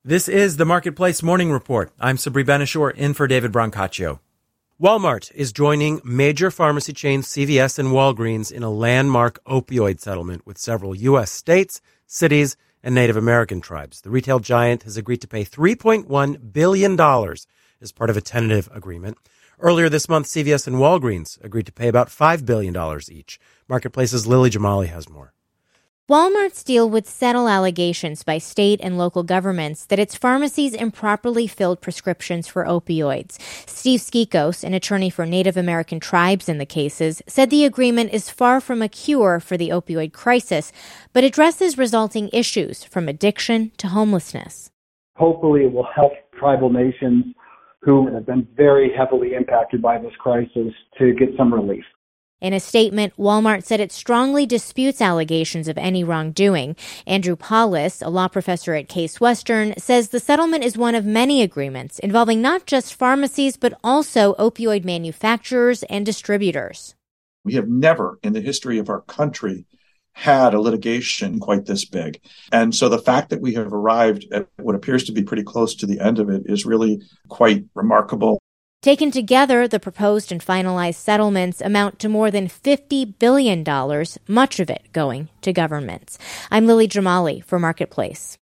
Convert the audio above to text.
This is the Marketplace Morning Report. I'm Sabri Ben-Achour, in for David Brancaccio. Walmart is joining major pharmacy chains CVS and Walgreens in a landmark opioid settlement with several U.S. states, cities, and Native American tribes. The retail giant has agreed to pay $3.1 billion as part of a tentative agreement. Earlier this month, CVS and Walgreens agreed to pay about $5 billion each. Marketplace's Lily Jamali has more. Walmart's deal would settle allegations by state and local governments that its pharmacies improperly filled prescriptions for opioids. Steve Skikos, an attorney for Native American tribes in the cases, said the agreement is far from a cure for the opioid crisis, but addresses resulting issues from addiction to homelessness. Hopefully it will help tribal nations who have been very heavily impacted by this crisis to get some relief. In a statement, Walmart said it strongly disputes allegations of any wrongdoing. Andrew Paulus, a law professor at Case Western, says the settlement is one of many agreements involving not just pharmacies, but also opioid manufacturers and distributors. We have never in the history of our country had a litigation quite this big. And so the fact that we have arrived at what appears to be pretty close to the end of it is really quite remarkable. Taken together, the proposed and finalized settlements amount to more than $50 billion, much of it going to governments. I'm Lily Jamali for Marketplace.